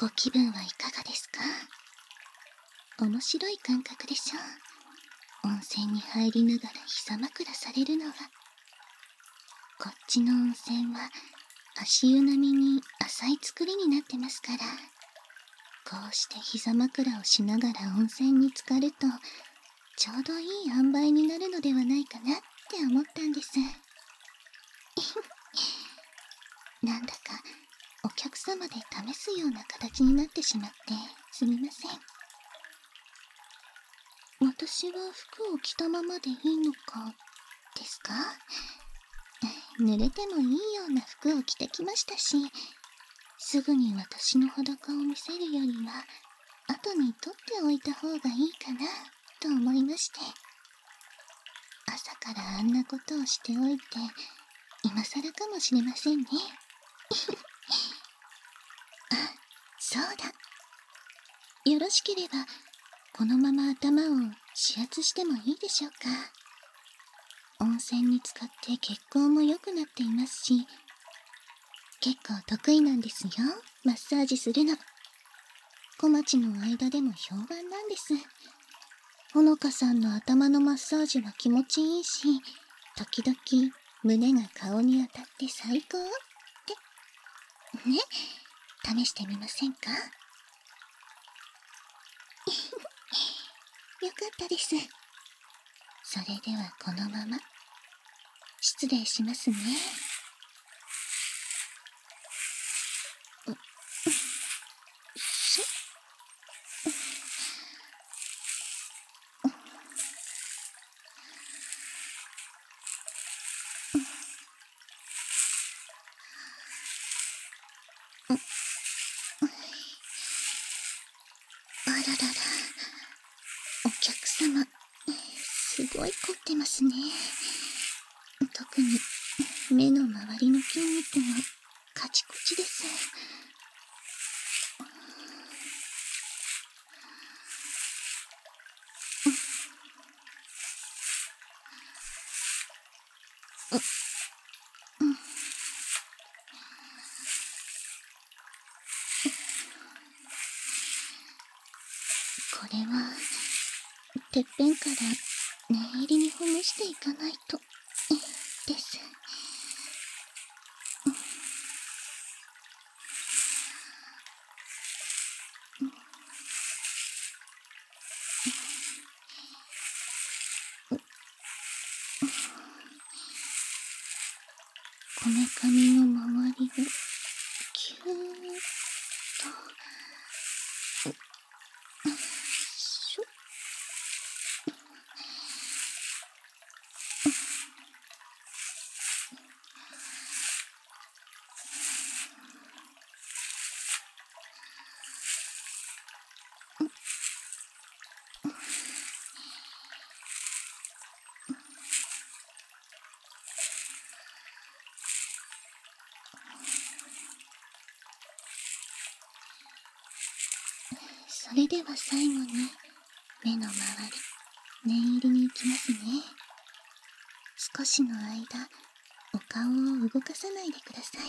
ご気分はいかがですか？面白い感覚でしょ。温泉に入りながら膝枕されるのは。こっちの温泉は足湯並みに浅い作りになってますから、こうして膝枕をしながら温泉に浸かるとちょうどいい塩梅になるのではないかなって思ったんです。なんだかお客様で試すような形になってしまってすみません。私は服を着たままでいいのかですか？濡れてもいいような服を着てきましたし、すぐに私の裸を見せるよりは後に取っておいた方がいいかなと思いまして。朝からあんなことをしておいて今更かもしれませんね。あ、そうだ。よろしければこのまま頭を指圧してもいいでしょうか。温泉に浸かって血行も良くなっていますし、結構得意なんですよ、マッサージするの。小町の間でも評判なんです。ほのかさんの頭のマッサージは気持ちいいし、時々胸が顔に当たって最高ってね、試してみませんか？よかったです。それではこのまま失礼しますね。あららら、お客様、すごい凝ってますね。特に目の周りの筋肉がカチコチです。これはてっぺんから念入りにほぐしていかないとです。こめかみの周りをキューッとシュッ。それでは最後に目の周り念入りに行きますね。少しの間お顔を動かさないでください。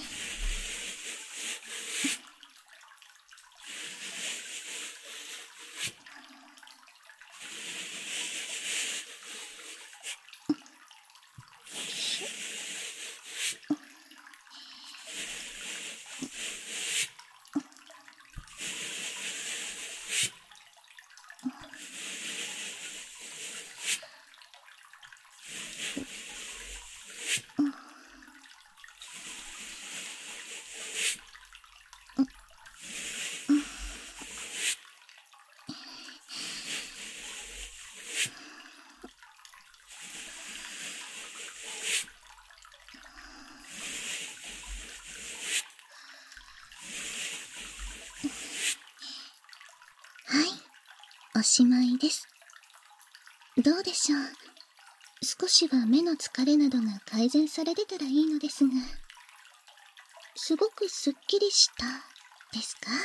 はい、おしまいです。どうでしょう。少しは目の疲れなどが改善されてたらいいのですが、すごくすっきりしたですか？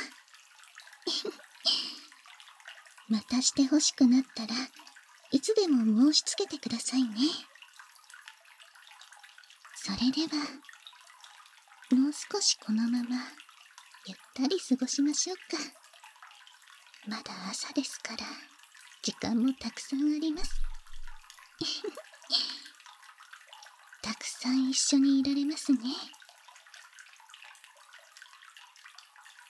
またしてほしくなったらいつでも申し付けてくださいね。それではもう少しこのままゆったり過ごしましょうか。まだ朝ですから、時間もたくさんあります。たくさん一緒にいられますね。